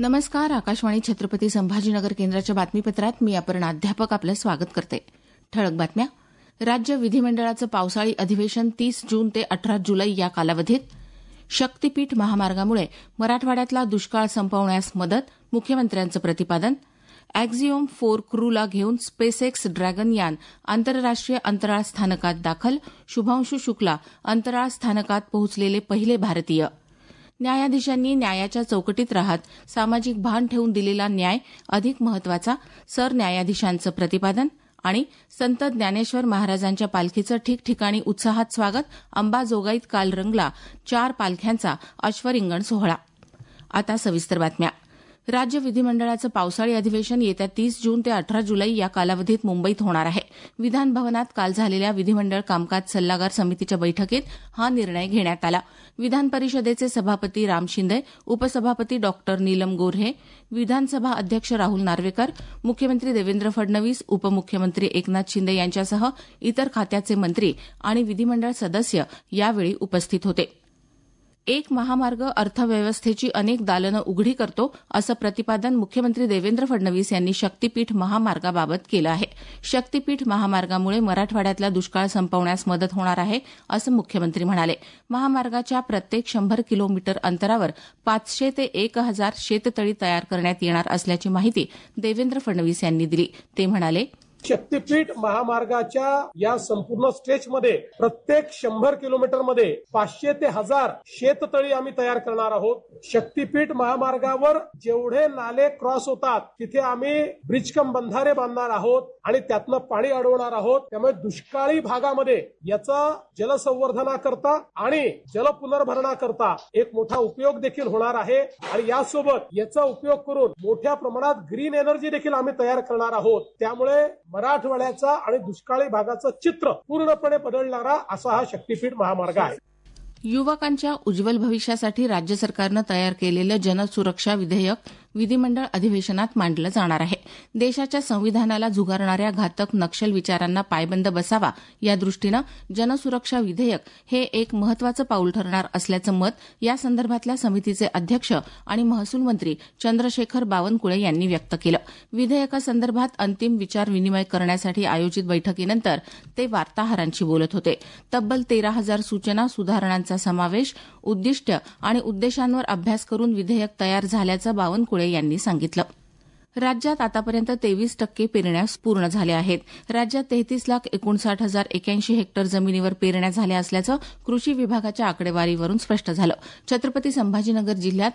नमस्कार. आकाशवाणी छत्रपती संभाजीनगर केंद्राच्या बातमीपत्रात मी अपर्णा अध्यापक आपलं स्वागत करते. ठळक बातम्या. राज्य विधिमंडळाचं पावसाळी अधिवेशन 30 जून ते 18 जुलै या कालावधीत. शक्तीपीठ महामार्गामुळे मराठवाड्यातला दुष्काळ संपवण्यास मदत, मुख्यमंत्र्यांचं प्रतिपादन. एक्झिओम 4 क्रूला घेऊन स्पेसएक्स ड्रॅगन यान आंतरराष्ट्रीय अंतराळ स्थानकात दाखल. शुभांशु शुक्ला अंतराळ स्थानकात पोहोचलेले पहिले भारतीय. न्यायाधीशांनी न्यायाच्या चौकटीत राहत सामाजिक भान ठेवून दिलेला न्याय अधिक महत्वाचा, सरन्यायाधीशांचं प्रतिपादन. आणि संत ज्ञानेश्वर महाराजांच्या पालखीचं ठिकठिकाणी उत्साहात स्वागत. अंबाजोगाईत काल रंगला 4 पालख्यांचा अश्वरिंगण सोहळा. आता सविस्तर बातम्या. राज्य विधिमंडळाचं पावसाळी अधिवेशन येत्या 30 जून ते 18 जुलै या कालावधीत मुंबईत होणार आहे. विधानभवनात काल झालेल्या विधिमंडळ कामकाज सल्लागार समितीच्या बैठकीत हा निर्णय घेण्यात आला. विधान परिषदेचे सभापती राम शिंदे, उपसभापती डॉक्टर नीलम गोऱ्हे, विधानसभा अध्यक्ष राहुल नार्वेकर, मुख्यमंत्री देवेंद्र फडणवीस, उपमुख्यमंत्री एकनाथ शिंदे यांच्यासह इतर खात्याचे मंत्री आणि विधिमंडळ सदस्य यावेळी उपस्थित होते. एक महामार्ग अर्थव्यवस्थेची अनेक दालनं उघडी करतो, असं प्रतिपादन मुख्यमंत्री देवेंद्र फडणवीस यांनी शक्तीपीठ महामार्गाबाबत केलं आहे. शक्तीपीठ महामार्गामुळे मराठवाड्यातला दुष्काळ संपवण्यास मदत होणार आहे, असं मुख्यमंत्री म्हणाले. महामार्गाच्या प्रत्येक 100 किलोमीटर अंतरावर 500 ते 1000 शेततळी तयार करण्यात येणार असल्याची माहिती देवेंद्र फडणवीस यांनी दिली. ते म्हणाले, शक्तीपीठ महामार्गाच्या या संपूर्ण स्ट्रेचमध्ये प्रत्येक 100 किलोमीटरमध्ये 500 ते 1000 शेततळी आम्ही तयार करणार आहोत. शक्तीपीठ महामार्गावर जेवढे नाले क्रॉस होतात तिथे आम्ही ब्रिजकम बंधारे बांधणार आहोत आणि त्यातनं पाणी अडवणार आहोत. त्यामुळे दुष्काळी भागामध्ये याचा जलसंवर्धनाकरता आणि जलपुनर्भरणाकरता एक मोठा उपयोग देखील होणार आहे आणि यासोबत याचा उपयोग करून मोठ्या प्रमाणात ग्रीन एनर्जी देखील आम्ही तयार करणार आहोत. त्यामुळे मराठवाड्याचा आणि दुष्काळी भागाचं चित्र पूर्णपणे बदलणारा असा हा शक्तीपीठ महामार्ग आहे. युवकांच्या उज्ज्वल भविष्यासाठी राज्य सरकारनं तयार केलेलं जनसुरक्षा विधेयक विधिमंडळ अधिवेशनात मांडलं जाणार आहे. देशाच्या संविधानाला झुगारणाऱ्या घातक नक्षल विचारांना पायबंद बसावा यादृष्टीनं जनसुरक्षा विधेयक हे एक महत्वाचं पाऊल ठरणार असल्याचं मत या संदर्भातल्या समितीचे अध्यक्ष आणि महसूल मंत्री चंद्रशेखर बावनकुळे यांनी व्यक्त केलं. विधेयकासंदर्भात अंतिम विचार विनिमय करण्यासाठी आयोजित बैठकीनंतर ते वार्ताहरांशी बोलत होते. तब्बल 13,000 सूचना, सुधारणांचा समावेश, उद्दिष्ट आणि उद्देशांवर अभ्यास करून विधेयक तयार झाल्याचं बावनकुळे यांनी सांगितलं. राज्यात आतापर्यंत 23% पेरण्या पूर्ण झाल्या आहेत. राज्यात 33,59,081 हेक्टर जमिनीवर पेरण्या झाल्या असल्याचं कृषी विभागाच्या आकडेवारीवरून स्पष्ट झालं. छत्रपती संभाजीनगर जिल्ह्यात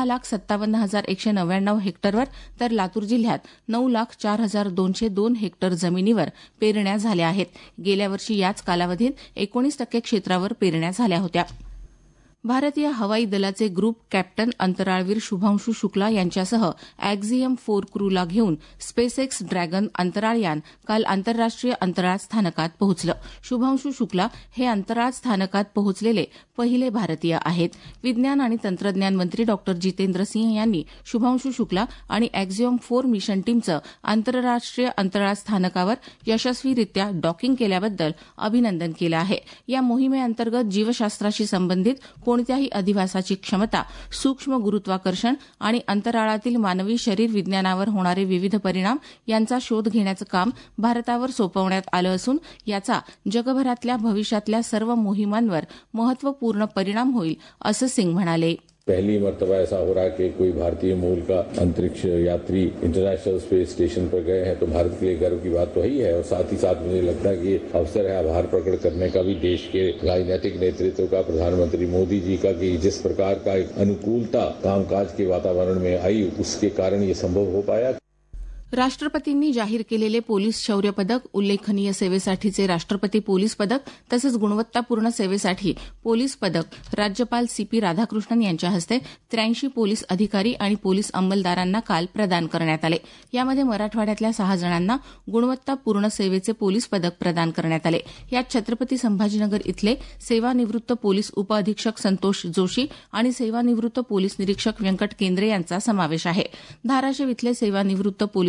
6,57,199 हेक्टरवर तर लातूर जिल्ह्यात 9,04,202 हेक्टर जमिनीवर पेरण्या झाल्या आहेत. गेल्या वर्षी याच कालावधीत 19% क्षेत्रावर पेरण्या झाल्या होत्या. भारतीय हवाई दलाचे ग्रुप कॅप्टन अंतराळवीर शुभांशु शुक्ला यांच्यासह एक्झिओम 4 क्रूला घेऊन स्पेसएक्स ड्रॅगन अंतराळ यान काल आंतरराष्ट्रीय अंतराळ स्थानकात पोहोचलं. शुभांशु शुक्ला हे अंतराळ स्थानकात पोहोचलेले पहिले भारतीय आहेत. विज्ञान आणि तंत्रज्ञान मंत्री डॉक्टर जितेंद्र सिंह यांनी शुभांशु शुक्ला आणि एक्झिओम 4 मिशन टीमचं आंतरराष्ट्रीय अंतराळ स्थानकावर यशस्वीरित्या डॉकिंग केल्याबद्दल अभिनंदन केलं आहे. या मोहिमेअंतर्गत जीवशास्त्राशी संबंधित कोणत्याही अधिवासाची क्षमता, सूक्ष्म गुरुत्वाकर्षण आणि अंतराळातील मानवी शरीर विज्ञानावर होणारे विविध परिणाम यांचा शोध घेण्याचं काम भारतावर सोपवण्यात आलं असून याचा जगभरातल्या भविष्यातल्या सर्व मोहिमांवर महत्वपूर्ण परिणाम होईल असं सिंग म्हणाले. पहली मर्तबा ऐसा हो रहा है कि कोई भारतीय मूल का अंतरिक्ष यात्री इंटरनेशनल स्पेस स्टेशन पर गए हैं, तो भारत के लिए गर्व की बात तो ही है और साथ ही साथ मुझे लगता है कि अवसर है आभार प्रकट करने का भी देश के राजनीतिक नेतृत्व का, प्रधानमंत्री मोदी जी का, कि जिस प्रकार का एक अनुकूलता कामकाज के वातावरण में आई उसके कारण ये संभव हो पाया. राष्ट्रपतींनी जाहीर केलेले पोलीस शौर्य पदक, उल्लेखनीय सेवेसाठीचे राष्ट्रपती पोलीस पदक तसंच गुणवत्तापूर्ण सेवेसाठी पोलीस पदक राज्यपाल सीपी राधाकृष्णन यांच्या हस्ते 83 पोलीस अधिकारी आणि पोलीस अंमलदारांना काल प्रदान करण्यात आले. यामध्ये मराठवाड्यातल्या 6 जणांना गुणवत्तापूर्ण सेवेचे पोलीस पदक प्रदान करण्यात आले. यात छत्रपती संभाजीनगर इथले सेवानिवृत्त पोलीस उपअधीक्षक संतोष जोशी आणि सेवानिवृत्त पोलीस निरीक्षक व्यंकट केंद्रे यांचा समावेश आहे. धाराशिव इथले सेवानिवृत्त पोलीस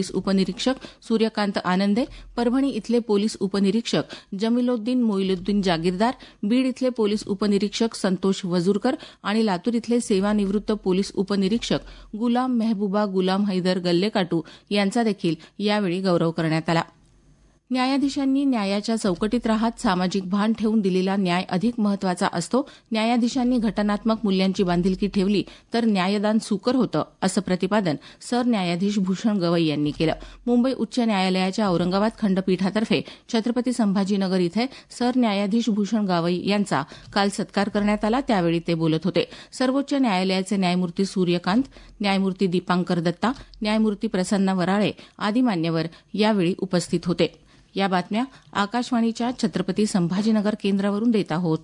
पोलीस उपनिरीक्षक सूर्यकांत आनंदे, परभणी इथले पोलीस उपनिरीक्षक जमीलोद्दीन मोईलुद्दीन जागीरदार, बीड इथले पोलीस उपनिरीक्षक संतोष वजूरकर आणि लातूर इथले सेवानिवृत्त पोलीस उपनिरीक्षक गुलाम मेहबूबा गुलाम हैदर गल्लेकाटू यांचा देखील यावेळी गौरव करण्यात आला. न्यायाधीशांनी न्यायाच्या चौकटीत राहत सामाजिक भान ठेवून दिलेला न्याय अधिक महत्वाचा असतो. न्यायाधीशांनी घटनात्मक मूल्यांची बांधिलकी ठेवली तर न्यायदान सुकर होतं, असं प्रतिपादन सरन्यायाधीश भूषण गवई यांनी केलं. मुंबई उच्च न्यायालयाच्या औरंगाबाद खंडपीठातर्फे छत्रपती संभाजीनगर इथे सरन्यायाधीश भूषण गवई यांचा काल सत्कार करण्यात आला. त्यावेळी ते बोलत होते. सर्वोच्च न्यायालयाचे न्यायमूर्ती सूर्यकांत, न्यायमूर्ती दीपांकर दत्ता, न्यायमूर्ती प्रसन्ना वराळे आदी मान्यवर यावेळी उपस्थित होते. या बातम्या आकाशवाणीच्या छत्रपती संभाजीनगर केंद्रावरून देत आहोत.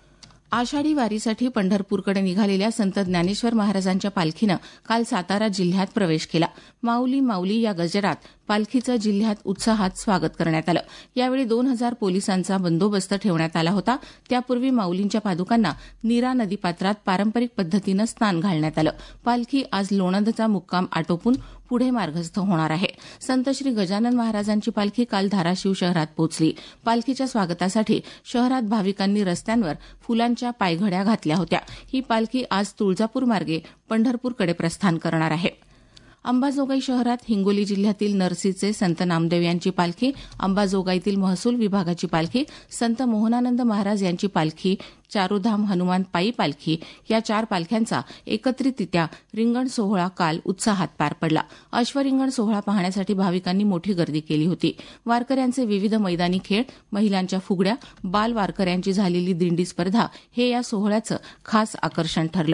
आषाढी वारीसाठी पंढरपूरकडे निघालेल्या संत ज्ञानेश्वर महाराजांच्या पालखीनं काल सातारा जिल्ह्यात प्रवेश केला. माऊली माऊली या गजरात पालखीचं जिल्ह्यात उत्साहात स्वागत करण्यात आलं. यावेळी 2000 पोलिसांचा बंदोबस्त ठेवण्यात आला होता. त्यापूर्वी माऊलींच्या पादुकांना नीरा नदीपात्रात पारंपरिक पद्धतीनं स्नान घालण्यात आलं. पालखी आज लोणंदचा मुक्काम आटोपून पुढे मार्गस्थ होणार आहे. संत श्री गजानन महाराजांची पालखी काल धाराशिव शहरात पोहोचली. पालखीच्या स्वागतासाठी शहरात भाविकांनी रस्त्यांवर फुलांच्या पायघड्या घातल्या होत्या. ही पालखी आज तुळजापूर मार्गे पंढरपूरकडे प्रस्थान करणार आहे. अंबाजोगाई शहरात हिंगोली जिल्ह्यातील नरसीचे संत नामदेव यांची पालखी, अंबाजोगाईतील महसूल विभागाची पालखी, संत मोहनानंद महाराज यांची पालखी, चारोधाम हनुमान पायी पालखी या 4 पालख्यांचा एकत्रितरित्या रिंगण सोहळा काल उत्साहात पार पडला. अश्वरिंगण सोहळा पाहण्यासाठी भाविकांनी मोठी गर्दी केली होती. वारकऱ्यांचे विविध मैदानी खेळ, महिलांच्या फुगड्या, बाल वारकऱ्यांची झालेली दिंडी स्पर्धा हे या सोहळ्याचं खास आकर्षण ठरलं.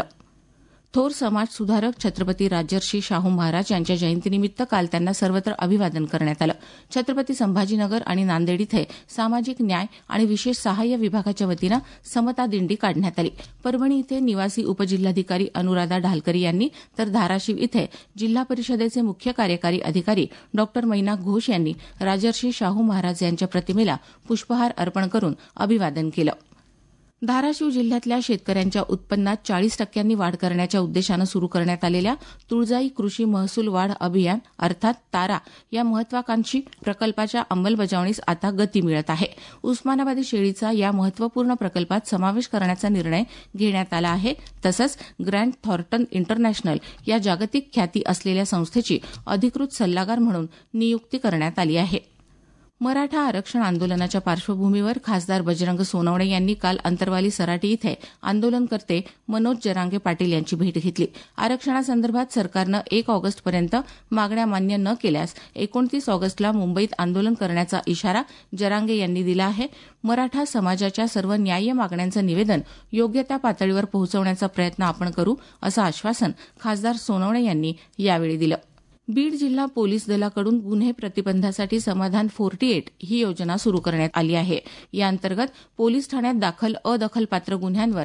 थोर समाजसुधारक छत्रपती राजर्षी शाहू महाराज यांच्या जयंतीनिमित्त काल त्यांना सर्वत्र अभिवादन करण्यात आलं. छत्रपती संभाजीनगर आणि नांदेड इथे सामाजिक न्याय आणि विशेष सहाय्य विभागाच्या वतीनं समता दिंडी काढण्यात आली. परभणी इथे निवासी उपजिल्हाधिकारी अनुराधा ढालकरी यांनी तर धाराशिव इथे जिल्हा परिषदेचे मुख्य कार्यकारी अधिकारी डॉ मैना घोष यांनी राजर्षी शाहू महाराज यांच्या प्रतिमेला पुष्पहार अर्पण करून अभिवादन केलं. धाराशिव जिल्ह्यातल्या शेतकऱ्यांच्या उत्पन्नात 40% वाढ करण्याच्या उद्देशानं सुरू करण्यात आलेल्या तुळजाई कृषी महसूल वाढ अभियान अर्थात तारा या महत्वाकांक्षी प्रकल्पाच्या अंमलबजावणीस आता गती मिळत आहे. उस्मानाबादी शेळीचा या महत्वपूर्ण प्रकल्पात समावेश करण्याचा निर्णय घेण्यात आला आहे. तसंच ग्रँड थॉर्टन इंटरनॅशनल या जागतिक ख्याती असलेल्या संस्थेची अधिकृत सल्लागार म्हणून नियुक्ती करण्यात आली आहे. मराठा आरक्षण आंदोलनाच्या पार्श्वभूमीवर खासदार बजरंग सोनवणे यांनी काल अंतरवाली सराटी इथे आंदोलनकर्ते मनोज जरांगे पाटील यांची भेट घेतली. आरक्षणासंदर्भात सरकारनं 1 ऑगस्टपर्यंत मागण्या मान्य न केल्यास 29 ऑगस्टला मुंबईत आंदोलन करण्याचा इशारा जरांगे यांनी दिला आहे. मराठा समाजाच्या सर्व न्याय्य मागण्यांचं निवेदन योग्य त्या पातळीवर पोहोचवण्याचा प्रयत्न आपण करू असं आश्वासन खासदार सोनवणे यांनी यावेळी दिलं. बीड जिल्हा पोलीस दलाकडून गुन्हे प्रतिबंधासाठी समाधान 48 ही योजना सुरू करण्यात आली आहे. या अंतर्गत पोलीस ठाण्यात दाखल अदखलपात्र गुन्ह्यांवर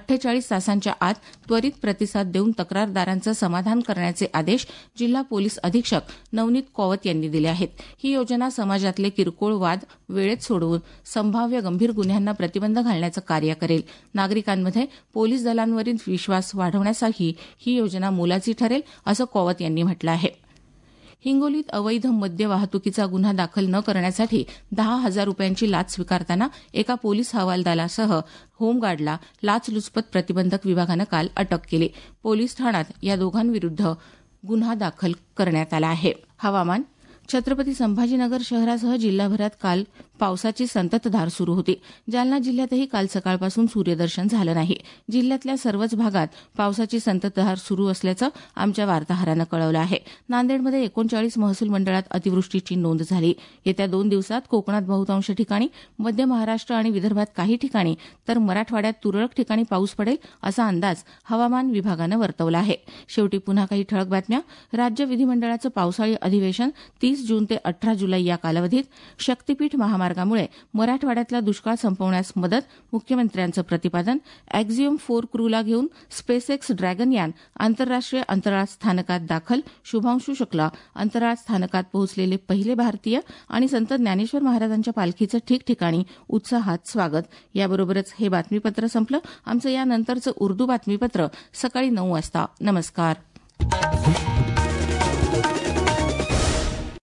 48 तासांच्या आत त्वरित प्रतिसाद देऊन तक्रारदारांचं समाधान करण्याचे आदेश जिल्हा पोलीस अधीक्षक नवनीत कौवत यांनी दिले आहेत. ही योजना समाजातले किरकोळ वाद वेळेत सोडवून संभाव्य गंभीर गुन्ह्यांना प्रतिबंध घालण्याचं कार्य करेल. नागरिकांमध्ये पोलीस दलांवरील विश्वास वाढवण्यासाठी ही योजना मोलाची ठरेल असं कौवत यांनी म्हटलं आहे. हिंगोलीत अवैध मद्य वाहतुकीचा गुन्हा दाखल न करण्यासाठी 10,000 रुपयांची लाच स्वीकारताना एका पोलीस हवालदारासह होमगार्डला लाचलुचपत प्रतिबंधक विभागानं काल अटक केली. पोलीस ठाण्यात या दोघांविरुद्ध गुन्हा दाखल करण्यात आला आहे. हवामान. छत्रपती संभाजीनगर शहरासह जिल्हाभरात काल पावसाची संततधार सुरू होती. जालना जिल्ह्यातही काल सकाळपासून सूर्यदर्शन झालं नाही. जिल्ह्यातल्या सर्वच भागात पावसाची संततधार सुरू असल्याचं आमच्या वार्ताहरानं कळवलं आहे. नांदेडमध्ये 39 महसूल मंडळात अतिवृष्टीची नोंद झाली. येत्या 2 दिवसात कोकणात बहुतांश ठिकाणी, मध्य महाराष्ट्र आणि विदर्भात काही ठिकाणी तर मराठवाड्यात तुरळक ठिकाणी पाऊस पडेल असा अंदाज हवामान विभागानं वर्तवला आहे. शेवटी पुन्हा काही ठळक बातम्या. राज्य विधिमंडळाचं पावसाळी अधिवेशन 30 जून ते 18 जुलै या कालावधीत. शक्तीपीठ महामार्गामुळे मराठवाड्यातला दुष्काळ संपवण्यास मदत, मुख्यमंत्र्यांचं प्रतिपादन. एक्झिओम 4 क्रूला घेऊन स्पेसएक्स ड्रॅगन यान आंतरराष्ट्रीय अंतराळ स्थानकात दाखल. शुभांशू शुक्ला अंतराळ स्थानकात पोहोचलेले पहिले भारतीय. आणि संत ज्ञानेश्वर महाराजांच्या पालखीचं ठिकठिकाणी उत्साहात स्वागत. याबरोबरच हे बातमीपत्र संपलं. आमचं यानंतरचं उर्दू बातमीपत्र सकाळी 9 वाजता. नमस्कार.